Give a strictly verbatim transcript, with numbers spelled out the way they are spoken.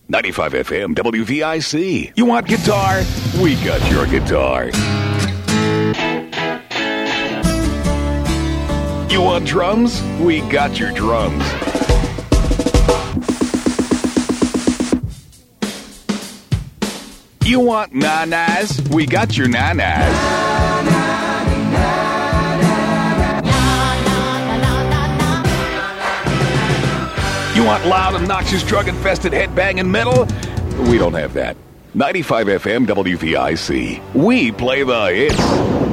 ninety-five F M W V I C. You want guitar? We got your guitar. You want drums? We got your drums. You want na-nas? We got your na-nas. You want loud, obnoxious, drug-infested, head-banging metal? We don't have that. ninety-five F M W V I C. We play the hits.